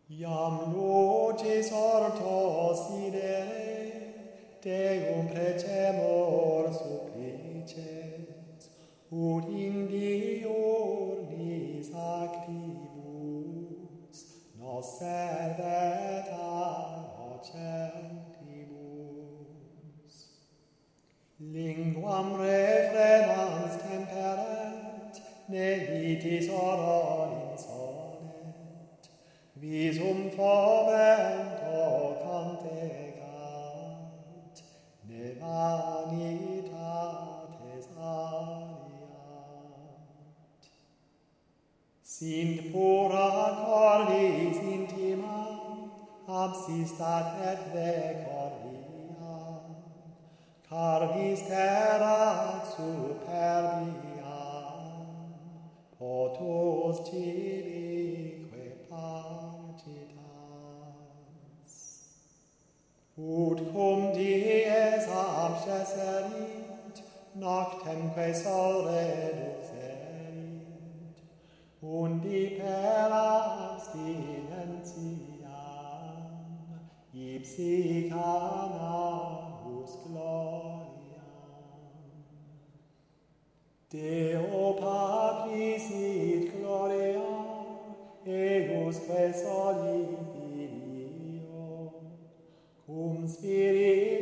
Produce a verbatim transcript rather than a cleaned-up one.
Iam lucis orto sidere, Deum pretemor supplices, ut in diurnis actibus nos servet ad ocentibus. Linguam refrenans temperet, ne itis oro insonet, visum fovento cantegat, ne vanitates aliat. Sint pura cordis intima, absistat et vecoria, carvis terrat superbia, potus tibique pacitas. Ut cum dies absceserit, noctemque sol reducerit, undi per abstinentiam, ipsi canamus gloriam. Deo Patris sit gloria, ejusque soli Filio, cum Spiritus